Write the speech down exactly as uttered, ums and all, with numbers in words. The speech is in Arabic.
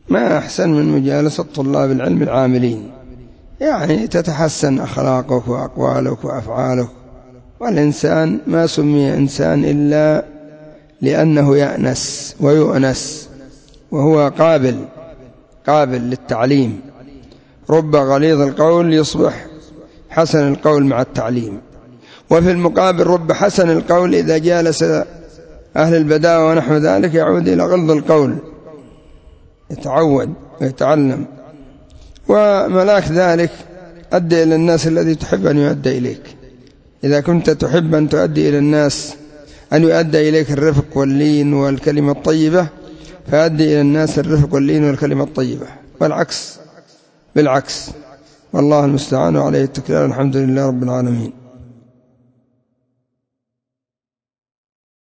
ما أحسن من مجالسة طلاب العلم العاملين، يعني تتحسن أخلاقك وأقوالك وأفعالك. والإنسان ما سمي إنسان إلا لأنه يأنس ويؤنس، وهو قابل قابل للتعليم. رب غليظ القول يصبح حسن القول مع التعليم، وفي المقابل رب حسن القول إذا جالس أهل البداوة ونحو ذلك يعود إلى غلظ القول، يتعود ويتعلم. وملاك ذلك أدي إلى الناس الذي تحب أن يؤدي إليك. إذا كنت تحب أن تؤدي إلى الناس أن يؤدي إليك الرفق واللين والكلمة الطيبة، فأدي إلى الناس الرفق واللين والكلمة الطيبة، والعكس بالعكس. والله المستعان عليه التكلال. الحمد لله رب العالمين.